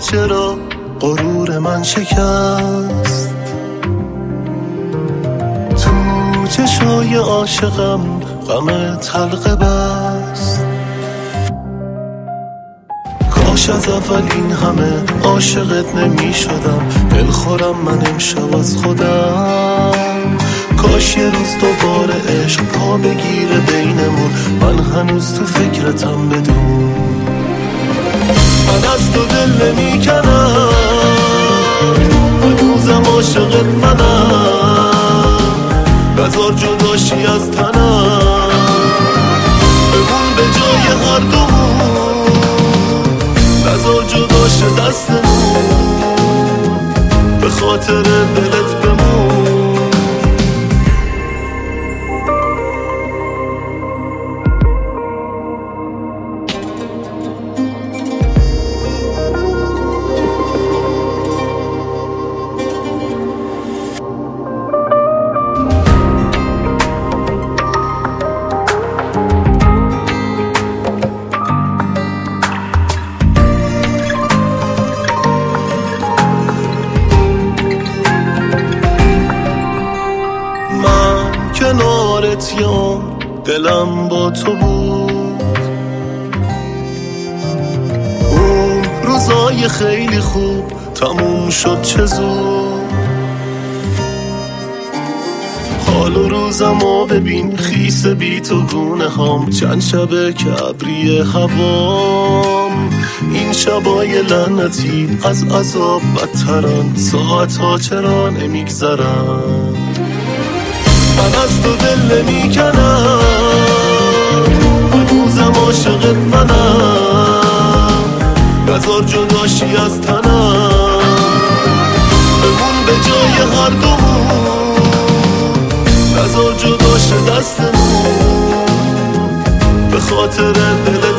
چرا غرور من شکست، تو چشای عاشقم غم تلقه بست. کاش از اول این همه عاشقت نمی شدم، دلخورم من امشب از خودم. کاش یه روز دوباره عشق پا بگیره بینمون، من هنوز تو فکرتم بدون. من از تو دل نمی کنم، هنوزم عاشقت منم، بذار جداشی از تنم، بمون به جای هر دومون، بذار جداش دستمون، به خاطر دلت بمون. کنارت یام دلم با تو بود، اون روزای خیلی خوب تموم شد چه زود. حال و روزمو ببین خیس بی تو گونه هم، چند شبه که ابری هوام. این شبای لعنتی از عذاب بدترن، ساعتها چرا نمیگذرن. من از تو دل نمی کنم، هنوزم عاشقت منم، بذار جداشی از تنم، بمون به جای هر دومون، بذار جداش دستمون، به خاطر دلت